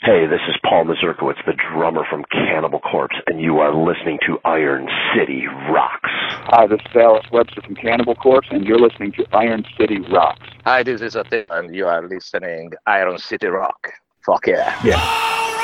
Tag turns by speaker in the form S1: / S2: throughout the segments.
S1: Hey, this is Paul Mazurkowitz, the drummer from Cannibal Corpse, and you are listening to Iron City Rocks.
S2: Hi, this is Alex Webster from Cannibal Corpse, and you're listening to Iron City Rocks.
S3: Hi, this is Atin, and you are listening Iron City Rock. Fuck yeah.
S1: Yeah.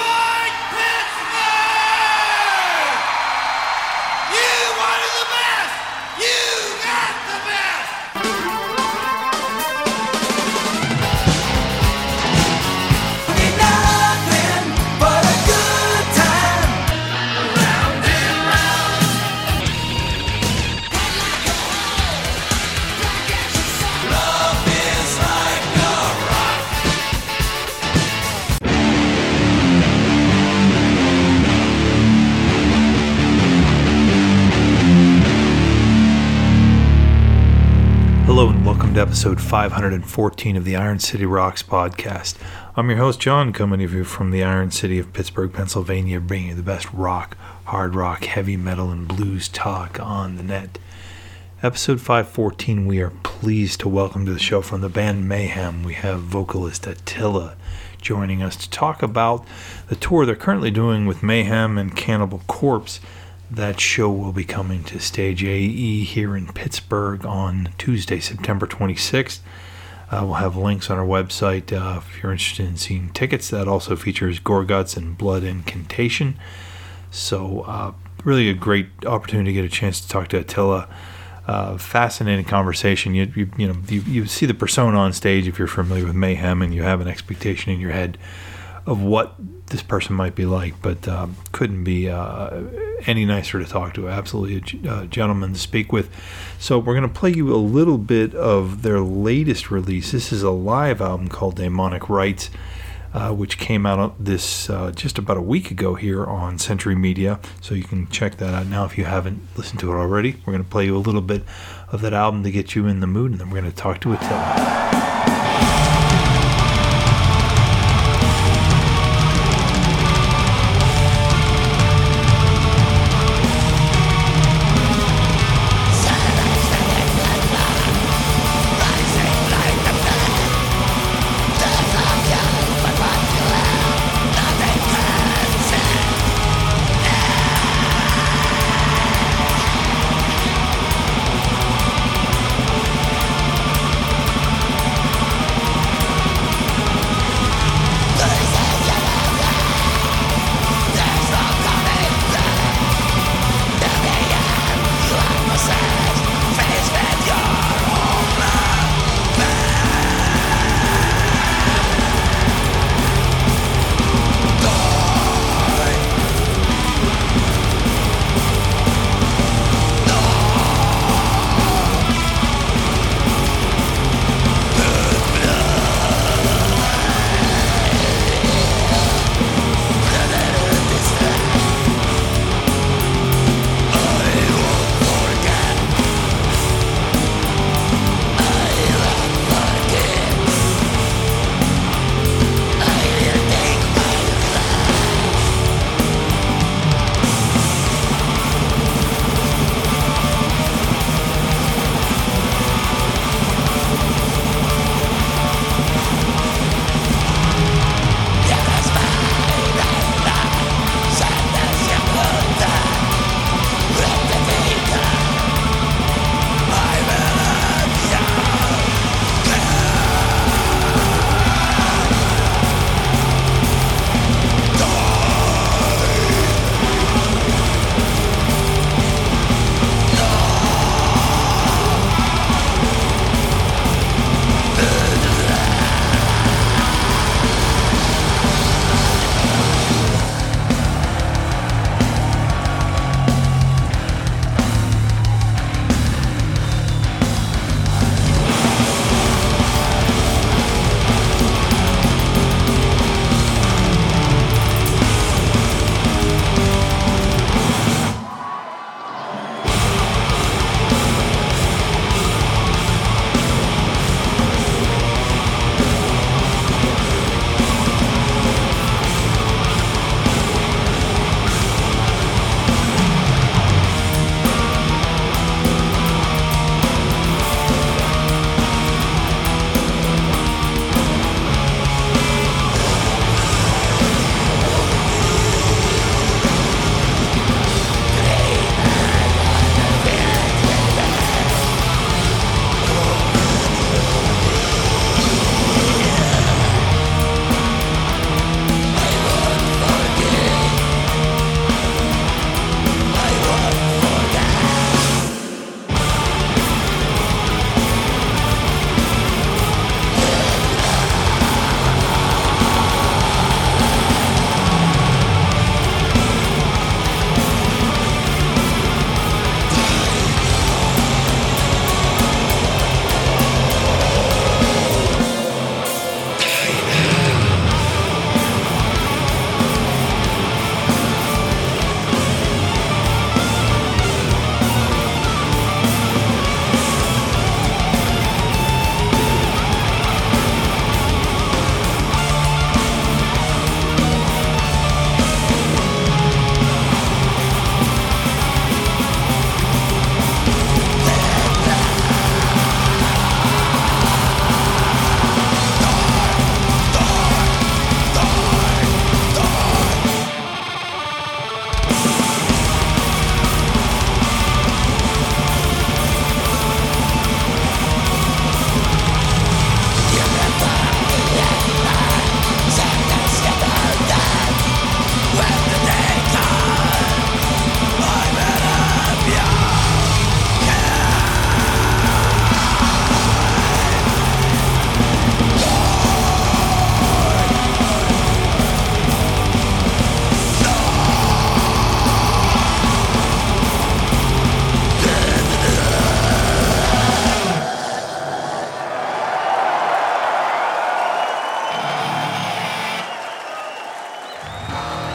S4: Hello and welcome to episode 514 of the Iron City Rocks podcast. I'm your host John, coming to you from the Iron City of Pittsburgh, Pennsylvania, bringing you the best rock, hard rock, heavy metal, and blues talk on the net. Episode 514, we are pleased to welcome to the show from the band Mayhem. We have vocalist Attila joining us to talk about the tour they're currently doing with Mayhem and Cannibal Corpse. That show will be coming to Stage AE here in Pittsburgh on Tuesday, September 26th. We'll have links on our website if you're interested in seeing tickets. That also features Gorguts and Blood Incantation. So really a great opportunity to get a chance to talk to Attila. Fascinating conversation. You see the persona on stage if you're familiar with Mayhem, and you have an expectation in your head of what this person might be like, but couldn't be any nicer to talk to. Absolutely a gentleman to speak with. So we're going to play you a little bit of their latest release. This is a live album called Daemonic Rites, which came out this just about a week ago here on Century Media, so you can check that out now if you haven't listened to it already. We're going to play you a little bit of that album to get you in the mood, and then we're going to talk to Attila.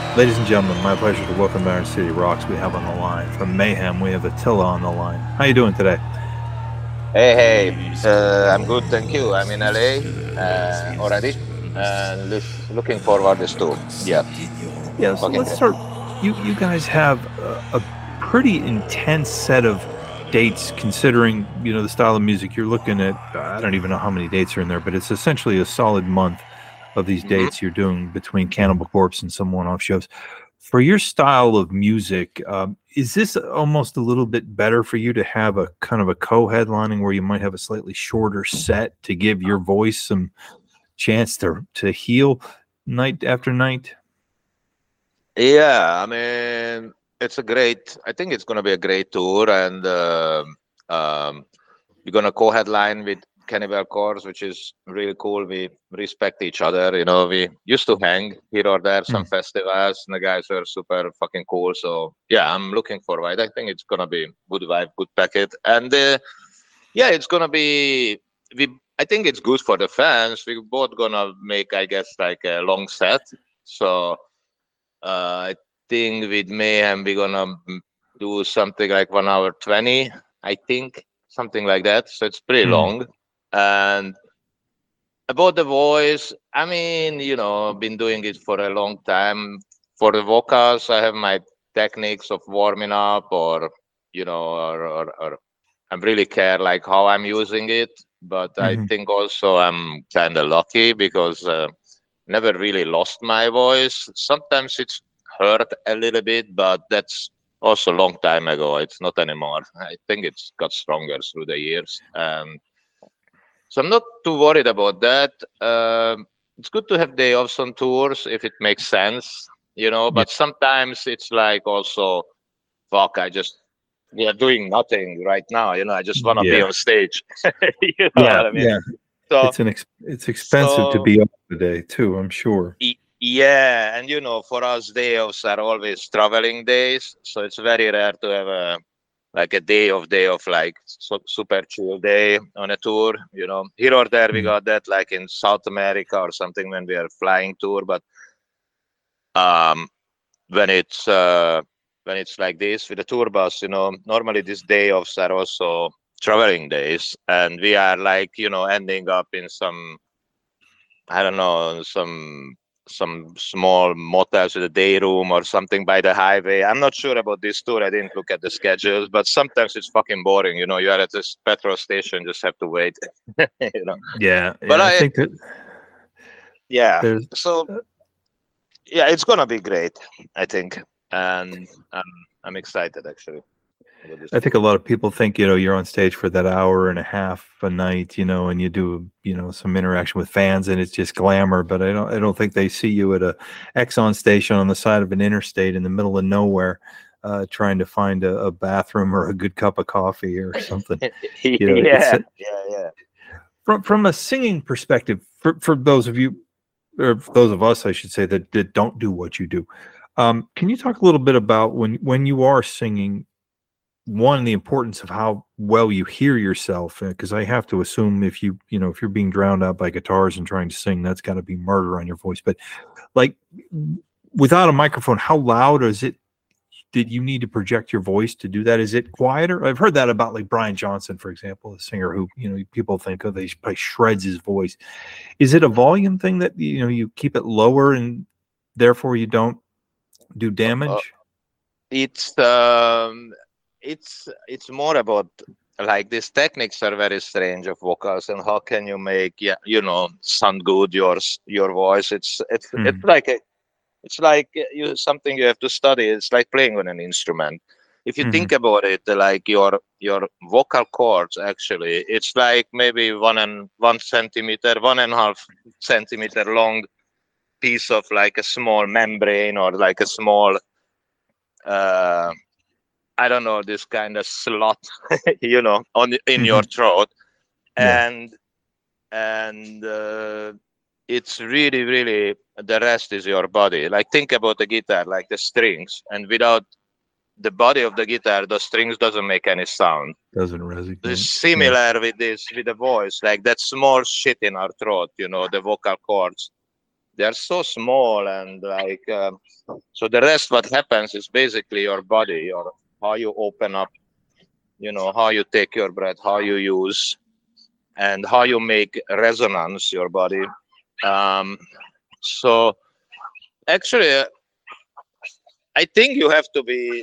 S4: Ladies and gentlemen, my pleasure to welcome Iron City Rocks. We have on the line from Mayhem. We have Attila on the line. How you doing today?
S3: Hey, I'm good, thank you. I'm in LA already, and looking forward to this tour. Yeah.
S4: Yeah. So let's start. You guys have a pretty intense set of dates, considering the style of music you're looking at. I don't even know how many dates are in there, but it's essentially a solid month of these dates you're doing between Cannibal Corpse and some one-off shows. For your style of music, is this almost a little bit better for you to have a kind of a co-headlining where you might have a slightly shorter set to give your voice some chance to heal night after night?
S3: Yeah, I mean, I think it's going to be a great tour, and we're going to co-headline with Cannibal Corpse, which is really cool. We respect each other. We used to hang here or there, some festivals, and the guys were super fucking cool. So yeah, I'm looking forward. I think it's gonna be good vibe, good packet, and it's gonna be. I think it's good for the fans. We're both gonna make, I guess, like a long set. So I think with Mayhem we're gonna do something like 1 hour 20. I think something like that. So it's pretty long. And about the voice, I mean, I've been doing it for a long time. For the vocals, I have my techniques of warming up, or I really care like how I'm using it. But I think also I'm kind of lucky because never really lost my voice. Sometimes it's hurt a little bit, but that's also a long time ago. It's not anymore. I think it's got stronger through the years. So I'm not too worried about that. It's good to have day offs on tours if it makes sense, but sometimes it's like also, fuck, we are doing nothing right now. I just want to be on stage. What I mean?
S4: Yeah. So it's expensive to be up today too, I'm sure.
S3: Yeah. And, for us, day offs are always traveling days. So it's very rare to have a day of like super chill day on a tour. Here or there we got that like in South America or something when we are flying tour, but when it's like this with the tour bus, normally these day offs are also traveling days, and we are like ending up in some, I don't know, some small motels with a day room or something by the highway. I'm not sure about this tour. I didn't look at the schedules, but sometimes it's fucking boring. You are at this petrol station, just have to wait.
S4: Yeah.
S3: But
S4: I think that.
S3: Yeah. So yeah, it's gonna be great, I think, and I'm excited actually.
S4: I think a lot of people think, you're on stage for that hour and a half a night, and you do, some interaction with fans and it's just glamour. But I don't think they see you at a Exxon station on the side of an interstate in the middle of nowhere, trying to find a bathroom or a good cup of coffee or something.
S3: Yeah.
S4: From a singing perspective, for those of you, or those of us, I should say, that don't do what you do, can you talk a little bit about when you are singing? One, the importance of how well you hear yourself, because I have to assume if you're being drowned out by guitars and trying to sing, that's got to be murder on your voice. But like without a microphone, how loud is it? Did you need to project your voice to do that? Is it quieter? I've heard that about like Brian Johnson, for example, a singer who people think he probably shreds his voice. Is it a volume thing that you keep it lower and therefore you don't do damage?
S3: It's more about like these techniques are very strange of vocals, and how can you make sound good your voice. It's like something you have to study. It's like playing on an instrument. If you think about it, like your vocal cords, actually, it's like maybe 1.5 centimeter long piece of like a small membrane, or like a small I don't know, this kind of slot, in your throat. And it's really, really, the rest is your body. Like think about the guitar, like the strings, and without the body of the guitar, the strings doesn't make any sound.
S4: Doesn't resonate.
S3: It's similar with the voice, like that small shit in our throat, the vocal cords. they're so small, and like so the rest what happens is basically your body, or how you open up, how you take your breath, how you use, and how you make resonance your body. So actually, I think you have to be,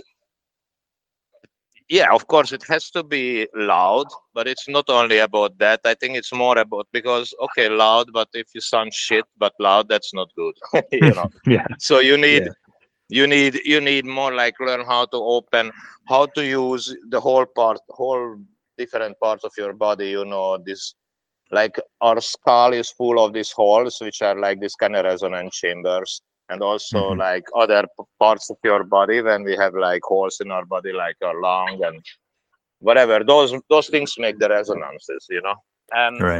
S3: yeah, of course it has to be loud, but it's not only about that. I think it's more about, because okay, loud, but if you sound shit but loud, that's not good.
S4: Yeah.
S3: So you need
S4: Yeah.
S3: you need more like learn how to open, how to use the whole different parts of your body. This, like, our skull is full of these holes, which are like these kind of resonant chambers, and also
S4: Mhm.
S3: like other parts of your body, when we have like holes in our body, like our lung and whatever. Those things make the resonances, and
S4: Right.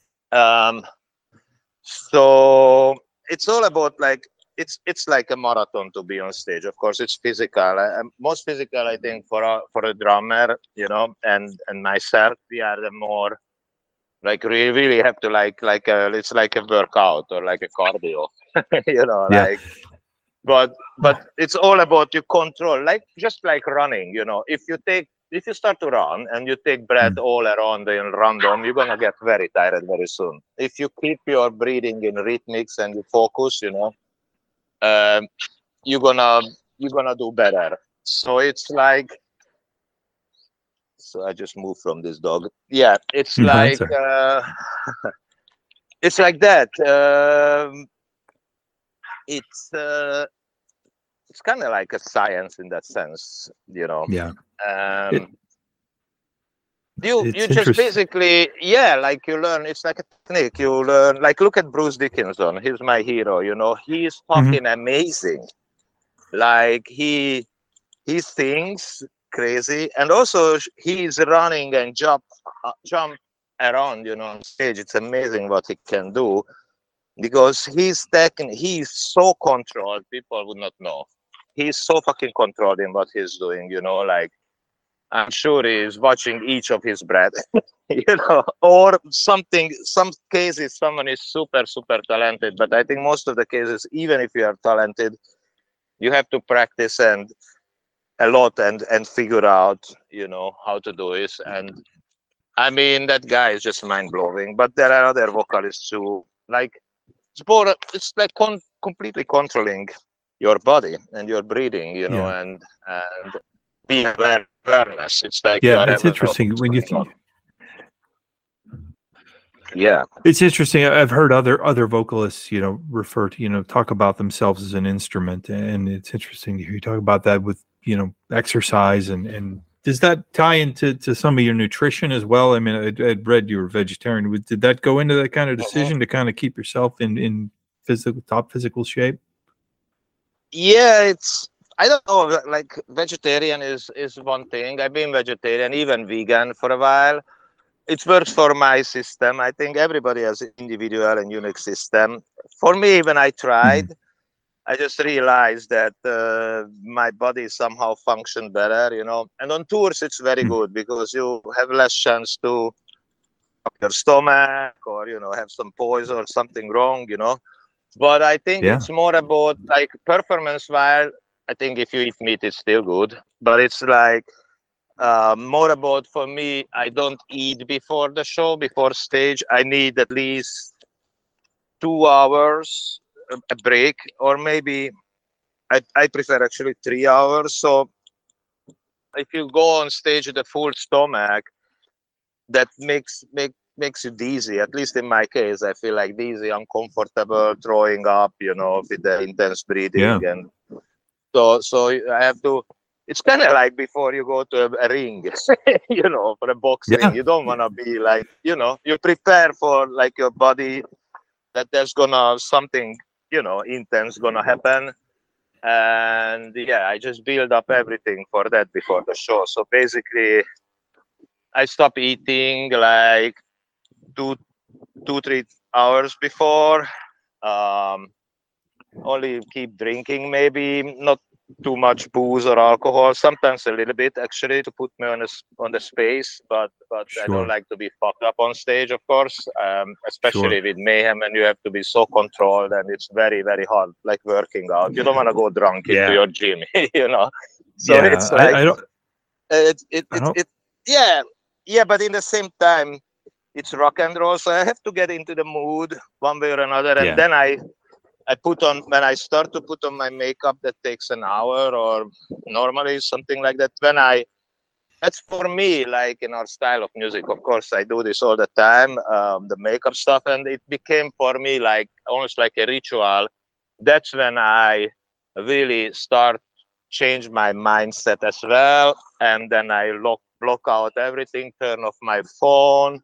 S3: so it's all about like, it's like a marathon to be on stage. Of course, it's physical. Most physical, I think, for a drummer, and myself, we are the more like, we really have to it's like a workout or like a cardio,
S4: Yeah.
S3: like. But it's all about you control, like just like running. If you start to run and you take breath all around and random, you're gonna get very tired very soon. If you keep your breathing in rhythmics and you focus, um, you're gonna do better. So it's like, so I just moved from this dog. Yeah, it's
S4: No, that's
S3: like
S4: all right.
S3: it's like that. It's kind of like a science in that sense.
S4: Yeah.
S3: Um,
S4: It,
S3: you
S4: it's
S3: just
S4: interesting.
S3: basically, yeah, like you learn. It's like a technique. You learn, like, look at Bruce Dickinson. He's my hero. He's
S4: Mhm.
S3: fucking amazing. Like, he sings crazy, and also he's running and jump around, on stage. It's amazing what he can do, because he's so controlled, people would not know. He's so fucking controlled in what he's doing, like, I'm sure he's watching each of his breath, or something. Some cases, someone is super, super talented, but I think most of the cases, even if you are talented, you have to practice and a lot, and figure out, how to do it. And I mean, that guy is just mind blowing. But there are other vocalists who, like, it's like completely controlling your body and your breathing,
S4: Yeah.
S3: and being awareness. It's like you
S4: Yeah.
S3: are
S4: It's
S3: aware of
S4: interesting
S3: what's
S4: when you
S3: going
S4: think.
S3: on. Yeah.
S4: It's interesting. I've heard other vocalists, refer to, talk about themselves as an instrument, and it's interesting to hear you talk about that with, exercise and does that tie into some of your nutrition as well? I mean, I'd read you were vegetarian. Did that go into that kind of
S3: Mhm.
S4: decision to kind of keep yourself in top physical shape?
S3: Yeah, I don't know. Like, vegetarian is one thing. I've been vegetarian, even vegan for a while. It works for my system. I think everybody has an individual and unique system. For me, when I tried,
S4: Mhm.
S3: I just realized that my body somehow functioned better, And on tours, it's very
S4: Mhm.
S3: good, because you have less chance to fuck your stomach, or have some poison or something wrong. But I think
S4: Yeah.
S3: it's more about, like, performance. While I think if you eat meat, it's still good, but it's like, more about, for me, I don't eat before the show, before stage. I need at least 2 hours a break, or maybe I prefer actually 3 hours. So if you go on stage with a full stomach, that makes you dizzy. At least in my case, I feel like dizzy, uncomfortable, throwing up, with the intense breathing.
S4: Yeah.
S3: And so I have to. It's kind of like before you go to a ring, for a box ring.
S4: Yeah.
S3: You don't want to be like, you prepare for, like, your body, that there's gonna something, intense gonna happen. And yeah, I just build up everything for that before the show. So basically, I stop eating like two, 3 hours before. Um, Only keep drinking, maybe not too much booze or alcohol. Sometimes a little bit, actually, to put me on the space. But I don't
S4: Sure.
S3: like to be fucked up on stage, of course. Especially
S4: Sure.
S3: with Mayhem, and you have to be so controlled, and it's very, very hard, like working out. You don't want to go drunk into
S4: Yeah.
S3: your gym, you know. So
S4: Yeah.
S3: it's like
S4: I don't.
S3: it yeah. But in the same time, it's rock and roll, so I have to get into the mood one way or another, and
S4: Yeah.
S3: then I put on, when I start to put on my makeup, that takes an hour or normally something like that. That's for me, like in our style of music. Of course, I do this all the time, the makeup stuff, and it became for me like almost like a ritual. That's when I really start change my mindset as well, and then I block out everything, turn off my phone,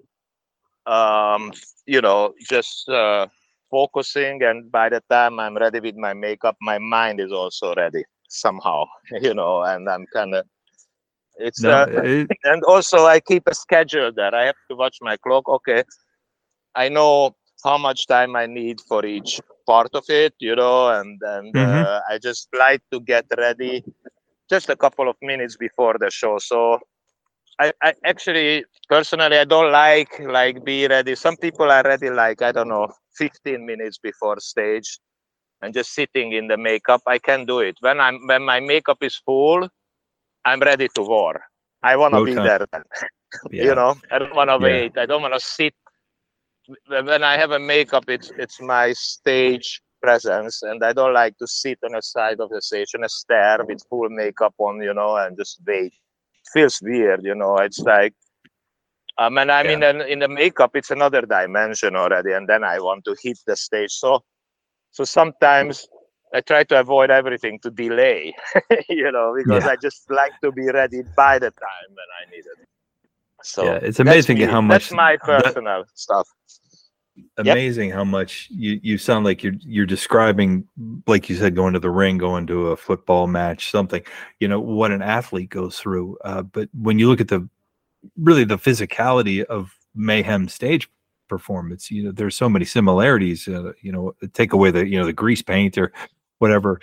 S3: just focusing, and by the time I'm ready with my makeup, my mind is also ready somehow, and I'm kind of, it's
S4: No.
S3: and also I keep a schedule there. I have to watch my clock. Okay, I know how much time I need for each part of it, and
S4: Mhm.
S3: I just like to get ready just a couple of minutes before the show. So I actually personally, I don't like be ready. Some people are ready, like, I don't know, 15 minutes before stage and just sitting in the makeup. I can do it when my makeup is full. I'm ready to war. I want to
S4: Go
S3: be
S4: time.
S3: there then.
S4: Yeah.
S3: I don't want to
S4: Yeah.
S3: wait. I don't want to sit. When I have a makeup, it's my stage presence, and I don't like to sit on the side of the stage on a stair with full makeup on, and just wait. It feels weird, It's like, and I'm in the makeup, it's another dimension already, and then I want to hit the stage. So sometimes I try to avoid everything to delay, because
S4: Yeah.
S3: I just like to be ready by the time when I need it. So
S4: Yeah. It's amazing
S3: that's me.
S4: how much
S3: That's my personal stuff.
S4: amazing how much you sound like you're describing, like you said, going to the ring, going to a football match, something, what an athlete goes through. But when you look at the physicality of Mayhem stage performance, there's so many similarities. Take away the grease paint or whatever,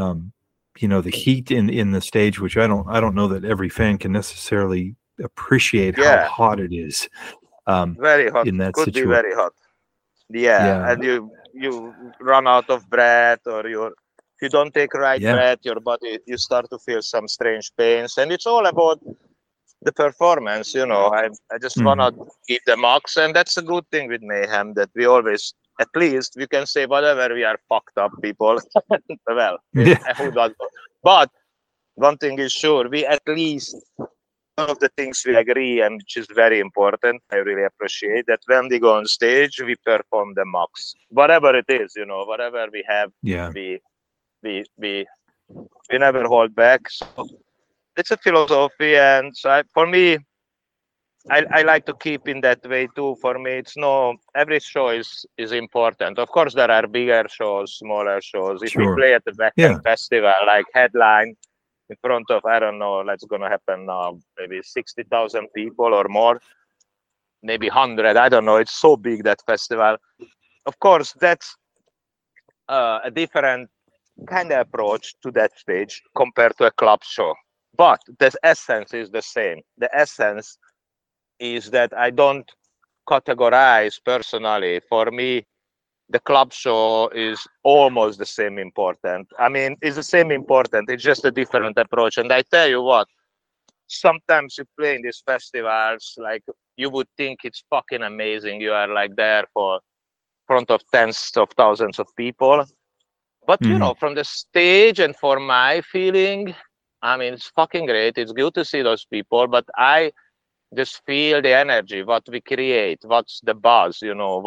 S4: the heat in the stage, which I don't know that every fan can necessarily appreciate how hot it is.
S3: Very hot.
S4: In that
S3: Could be
S4: situation.
S3: very hot. Yeah. And you run out of breath, or if you don't take right breath, your body, you start to feel some strange pains, and it's all about the performance. I just want to give the max, and that's a good thing with Mayhem, that we always, at least we can say whatever, we are fucked up people. Well, who does? But one thing is sure, we at least, one of the things we agree, and which is very important, I really appreciate, that when we go on stage, we perform the max, whatever it is, whatever we have. We never hold back. So it's a philosophy, and so for me, I like to keep in that way too. For me, it's every show is important. Of course, there are bigger shows, smaller shows. If we play at the Wacken Festival, like headline in front of, I don't know, that's going to happen now, maybe 60,000 people or more, maybe 100. I don't know. It's so big, that festival. Of course, that's a different kind of approach to that stage compared to a club show. But the essence is the same. The essence is that I don't categorize personally. For me, the club show is almost the same important. I mean, it's the same important. It's just a different approach. And I tell you what, sometimes you play in these festivals, like, you would think it's fucking amazing. You are like there for front of tens of thousands of people. But, from the stage and for my feeling, I mean, it's fucking great. It's good to see those people, but I just feel the energy, what we create, what's the buzz,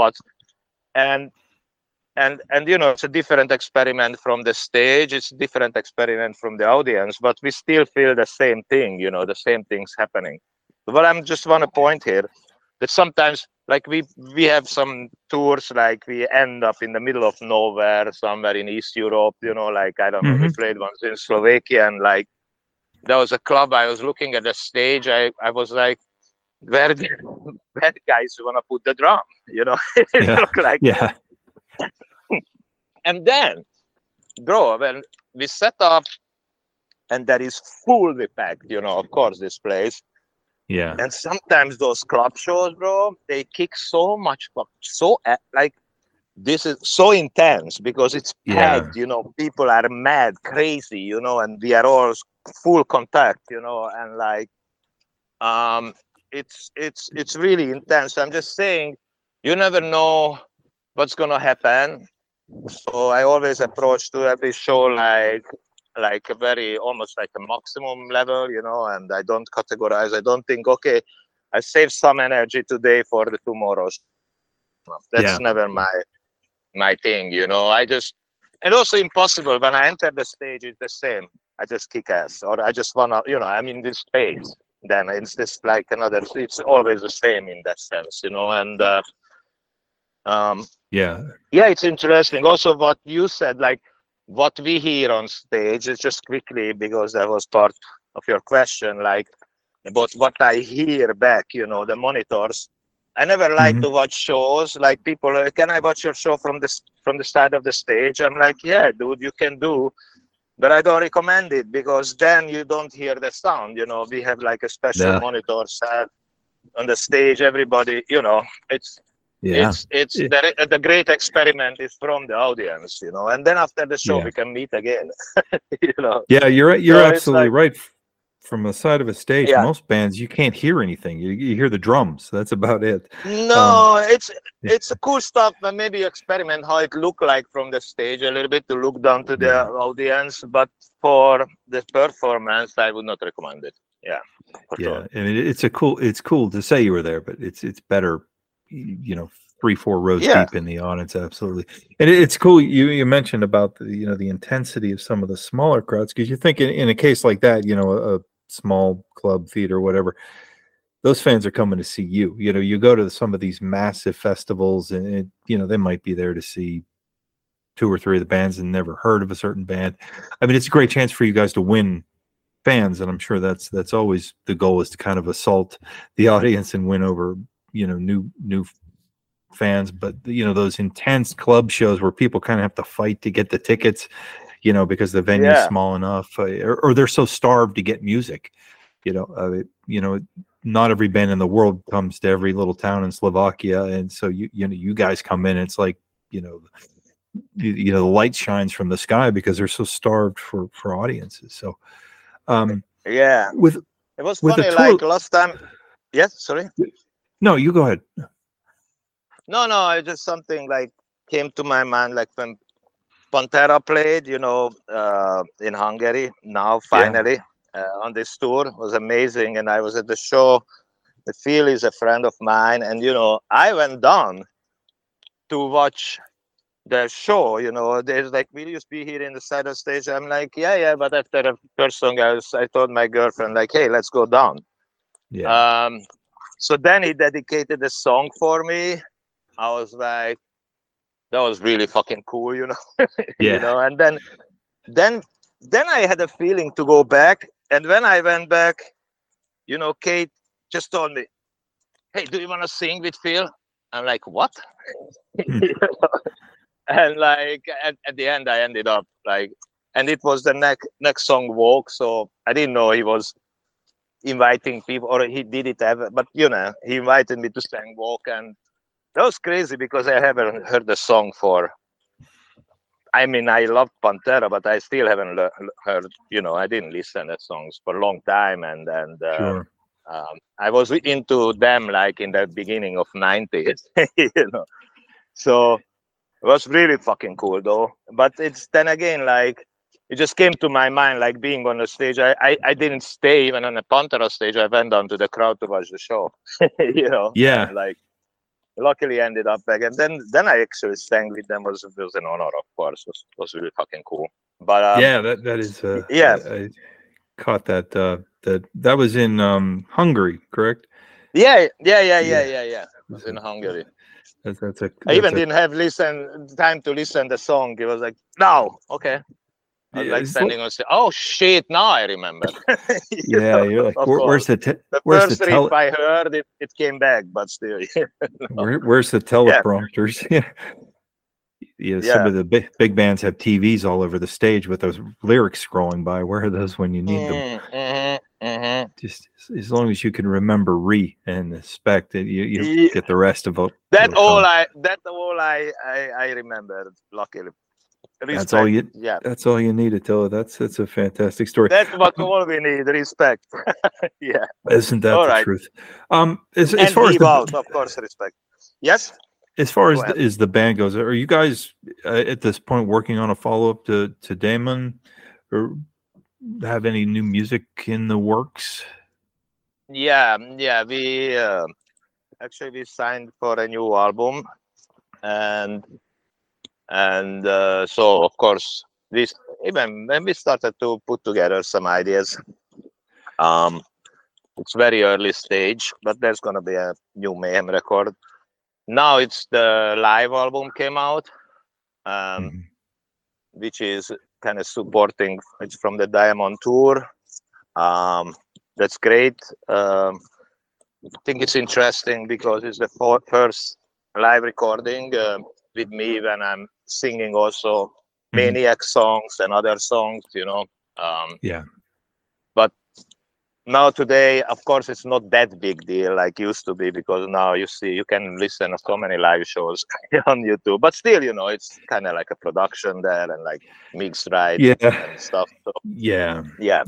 S3: and it's a different experiment from the stage. It's a different experiment from the audience, but we still feel the same thing, the same things happening. But I'm just want to point here that sometimes, like, we have some tours, like we end up in the middle of nowhere, somewhere in East Europe, like, I don't know, we played once in Slovakia, and like, there was a club, I was looking at the stage, I was like, where the guys want to put the drum, it looked like. And then, bro, when we set up and that is fully packed, of course, this place.
S4: Yeah.
S3: And sometimes those club shows, bro, they kick so much, like, this is so intense because it's packed, people are mad, crazy, and we are all full contact, and like, it's really intense. I'm just saying, you never know what's gonna happen. So I always approach to every show like a very, almost like a maximum level, and I don't categorize. I don't think, okay, I save some energy today for the tomorrows. That's never my thing, I just, and also impossible. When I enter the stage, it's the same. I just kick ass, or I just wanna, I'm in this space. Then it's just like another. It's always the same in that sense, and it's interesting. Also, what you said, like what we hear on stage, is just quickly, because that was part of your question, like about what I hear back, the monitors. I never like to watch shows. Like people, can I watch your show from the side of the stage? I'm like, yeah, dude, you can do, but I don't recommend it, because then you don't hear the sound. We have like a special monitor set on the stage. Everybody, it's the great experiment is from the audience, and then after the show we can meet again.
S4: Yeah, you're absolutely right. From the side of a stage, most bands, you can't hear anything. You hear the drums. That's about it.
S3: No, it's a cool stuff, but maybe experiment how it look like from the stage a little bit, to look down to the audience. But for the performance, I would not recommend it. Yeah.
S4: Sure. And it's cool to say you were there, but it's better, 3-4 rows deep in the audience. Absolutely. And it's cool. You mentioned about the intensity of some of the smaller crowds, because you think in a case like that, a small club, theater, whatever, those fans are coming to see you. You go to some of these massive festivals, and they might be there to see 2 or 3 of the bands and never heard of a certain band. I mean, it's a great chance for you guys to win fans, and I'm sure that's always the goal, is to kind of assault the audience and win over new fans. But those intense club shows where people kind of have to fight to get the tickets, because the venue's small enough, or they're so starved to get music. Not every band in the world comes to every little town in Slovakia, and so you guys come in. It's like the light shines from the sky, because they're so starved for audiences. So
S3: it was funny. Like last time. Yes, sorry.
S4: No, you go ahead.
S3: No, it's just something like came to my mind, like when Pantera played, in Hungary. Now finally on this tour, it was amazing, and I was at the show. The Phil is a friend of mine, and I went down to watch the show. There's like, will you be here in the side of stage? I'm like, yeah. But after the first song, I told my girlfriend, like, hey, let's go down. Yeah. So then he dedicated a song for me. I was like, that was really fucking cool, and then I had a feeling to go back. And when I went back, Kate just told me, hey, do you want to sing with Phil? I'm like, what? And like at the end, I ended up like, and it was the next song, Walk. So I didn't know he was inviting people, or he did it ever, but he invited me to sing Walk, and that was crazy, because I haven't heard the song I loved Pantera, but I still haven't heard, I didn't listen to songs for a long time. And
S4: sure.
S3: I was into them like in the beginning of 90s, So it was really fucking cool though. But it's then again, like, it just came to my mind, like being on the stage. I didn't stay even on the Pantera stage. I went down to the crowd to watch the show,
S4: Yeah.
S3: And, like, luckily ended up back, and then I actually sang with them. Was an honor, of course. Was really fucking cool. But
S4: that is I caught that that was in Hungary, correct?
S3: Yeah. It was in Hungary. I even didn't have time to listen the song. It was like, no, okay. I was like standing on stage. Oh shit! Now I remember.
S4: You're like, where's the
S3: first riff I heard? It came back, but still.
S4: Where's the teleprompters? Some of the big bands have TVs all over the stage with those lyrics scrolling by. Where are those when you need them? Just as long as you can remember and expect that you get the rest of it.
S3: That's all I remember. Luckily, respect.
S4: That's all you.
S3: Yeah,
S4: that's all you need, Attila. That's a fantastic story.
S3: That's what all we need. Respect. Yeah.
S4: Isn't that
S3: all
S4: the
S3: right.
S4: truth? As far as
S3: of course, respect. Yes.
S4: As far as the band goes, are you guys at this point working on a follow-up to Damon, or have any new music in the works?
S3: Yeah. We actually we signed for a new album, and so of course even when we started to put together some ideas. It's very early stage, but there's gonna be a new Mayhem record. Now it's the live album came out, which is kind of supporting. It's from the Diamond Tour. That's great. I think it's interesting because it's the first live recording with me when I'm singing also Maniac songs and other songs,
S4: Yeah.
S3: But now today, of course, it's not that big deal like used to be, because now you can listen to so many live shows on YouTube. But still, it's kind of like a production there and like mixed right and stuff. So,
S4: yeah.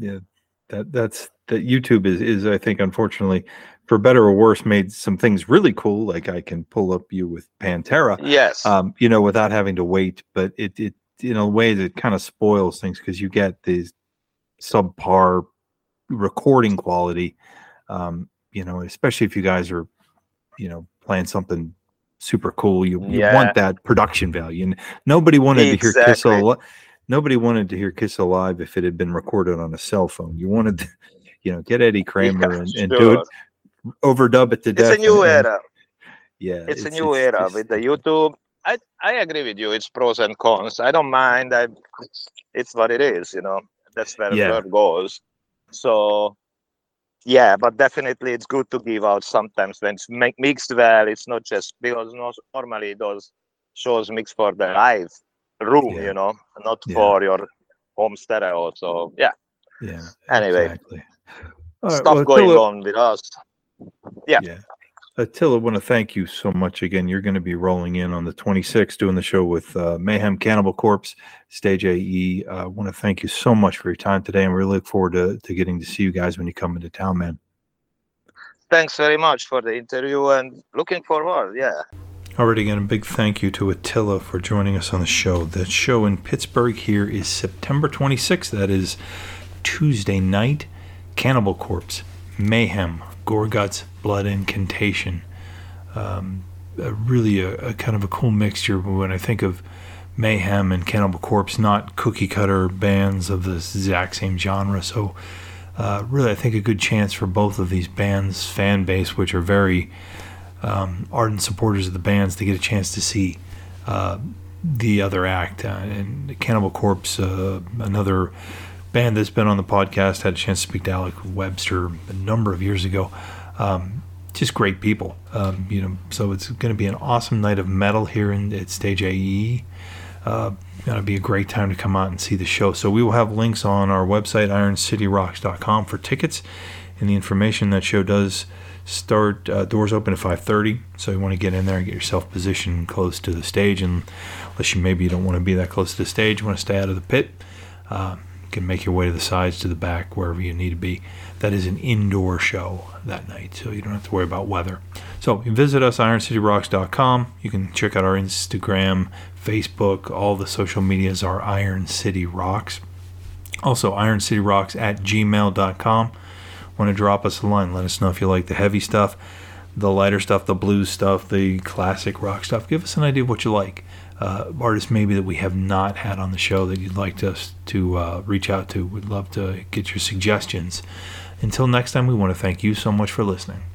S4: That YouTube is I think, unfortunately, for better or worse, made some things really cool. Like I can pull up you with Pantera.
S3: Yes.
S4: Without having to wait. But it in a way that kind of spoils things because you get these subpar recording quality, especially if you guys are, playing something super cool. You want that production value, and nobody wanted to hear Kiss Alive. Nobody wanted to hear Kiss Alive if it had been recorded on a cell phone. You wanted to, get Eddie Kramer and do it, overdub it to death.
S3: It's a new era.
S4: Yeah,
S3: it's a new era with the YouTube. I agree with you. It's pros and cons. I don't mind. It's what it is. That's where the world goes. So, but definitely it's good to give out sometimes when it's mixed well. It's not just because normally those shows mix for the live room, not for your home stereo. So, Anyway,
S4: exactly.
S3: Stuff going on with us. Yeah.
S4: Attila, I want to thank you so much again. You're going to be rolling in on the 26th, doing the show with Mayhem, Cannibal Corpse, Stage AE. I want to thank you so much for your time today, and we really look forward to getting to see you guys when you come into town, man.
S3: Thanks very much for the interview, and looking forward,
S4: All right, again, a big thank you to Attila for joining us on the show. The show in Pittsburgh here is September 26th. That is Tuesday night. Cannibal Corpse, Mayhem, Gorguts, Blood Incantation. Really a kind of a cool mixture when I think of Mayhem and Cannibal Corpse, not cookie cutter bands of the exact same genre. So really, I think a good chance for both of these bands' fan base, which are very ardent supporters of the bands, to get a chance to see the other act. And Cannibal Corpse, another band that's been on the podcast, had a chance to speak to Alec Webster a number of years ago. Just great people, so it's going to be an awesome night of metal here at Stage AE. It'll be a great time to come out and see the show. So we will have links on our website, IronCityRocks.com, for tickets and the information. That show does start, doors open at 5:30, so you want to get in there and get yourself positioned close to the stage, and unless you don't want to be that close to the stage, you want to stay out of the pit, you can make your way to the sides, to the back, wherever you need to be. That is an indoor show that night, so you don't have to worry about weather. So you visit us, IronCityRocks.com. You can check out our Instagram, Facebook. All the social medias are Iron City Rocks. Also, IronCityRocks@gmail.com. Want to drop us a line. Let us know if you like the heavy stuff, the lighter stuff, the blues stuff, the classic rock stuff. Give us an idea of what you like. Artists maybe that we have not had on the show that you'd like us to reach out to. We'd love to get your suggestions. Until next time, we want to thank you so much for listening.